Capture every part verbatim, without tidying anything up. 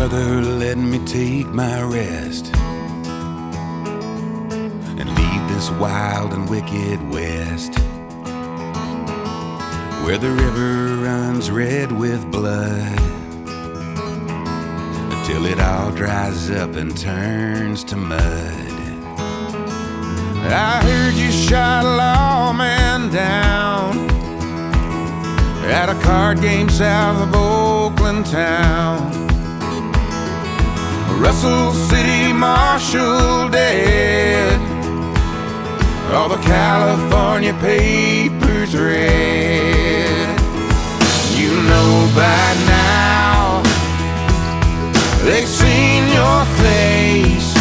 brother, let me take my rest and leave this wild and wicked west, where the river runs red with blood, until it all dries up and turns to mud. I heard you shot a lawman down at a card game south of Oakland town. Russell City Marshal dead, all the California papers read. You know by now they've seen your face.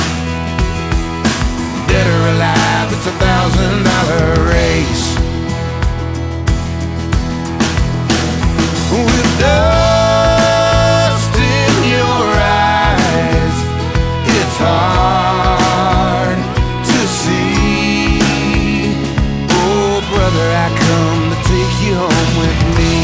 Dead or alive, it's a thousand dollar race. With dust in your eyes, it's hard to see. Oh brother, I come to take you home with me.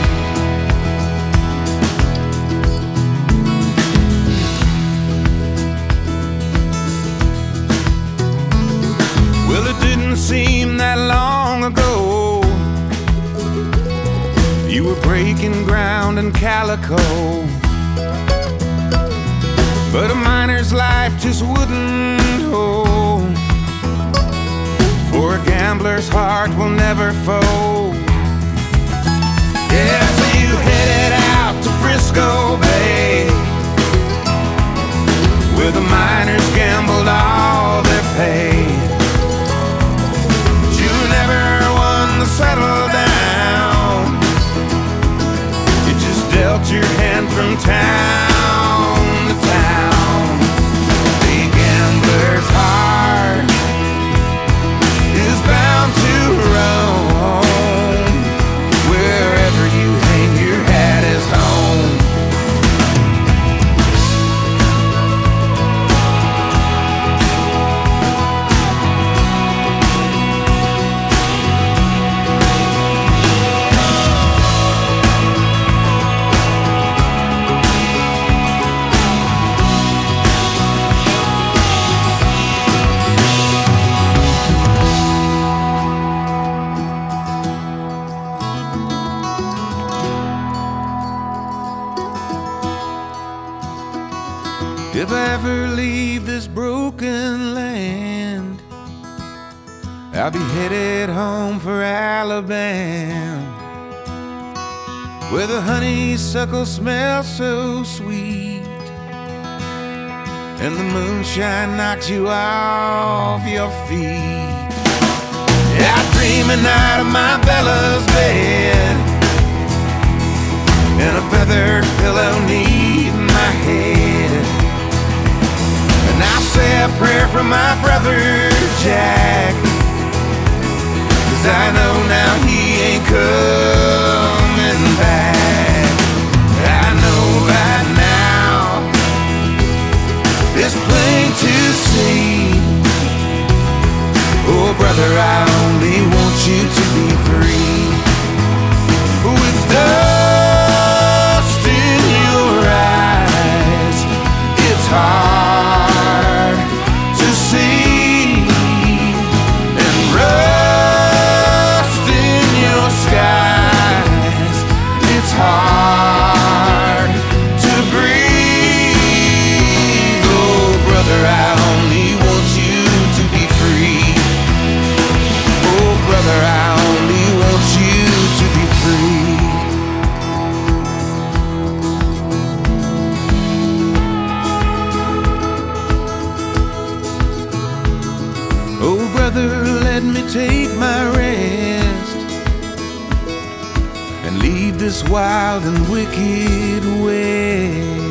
Well, it didn't seem that long ago you were breaking ground in Calico, but a miner's life just wouldn't hold, for a gambler's heart will never fold. Yeah, so you headed out to Frisco Bay, where the miners gambled all their pay. But you never won the settle down. Dealt your hand from town to town. The gambler's heart is bound to roam. Wherever you hang your hat is home. If I ever leave this broken land, I'll be headed home for Alabama, where the honeysuckle smells so sweet, and the moonshine knocks you off your feet. Yeah, I dream a night of my Bella's bed, and a feathered pillow neath my head. And I say a prayer for my brother Jack, 'cause I know now he ain't coming back. I know right now it's plain to see. Oh brother, I only want you to be free. With dust in your eyes, it's hard to see, and rust in your skies, it's hard to breathe. Oh brother, I only want you to be free. Oh brother, I only want you to be free. Oh brother, let me take my rest and leave this wild and wicked west.